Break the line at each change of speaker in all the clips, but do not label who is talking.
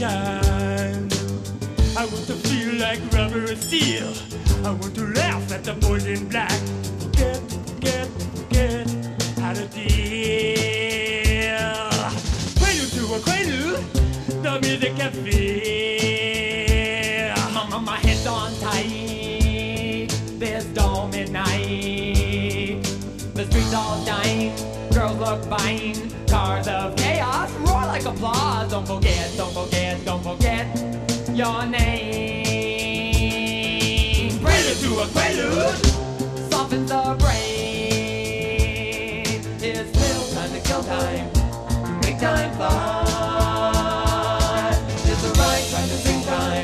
time. I want to feel like rubber and steel. I want to laugh at the boys in black. Forget how to deal. Prelude to a quaalude, the music can feel. My head's on tight, this stormy night. The streets all dying, girls look fine. Cars of chaos roar like applause. Don't forget your name. Prelude to a quaalude softens the brain. It's still time to kill time, to make time fly. It's the right time to sing time,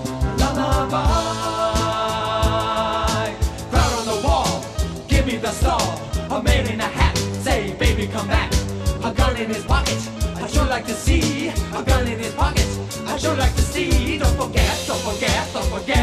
lullaby. Crowd on the wall, give me the stall. A man in a hat, say baby come back. A gun in his pocket, I'd sure like to see. A gun in his pocket, I'd sure like to see. Don't forget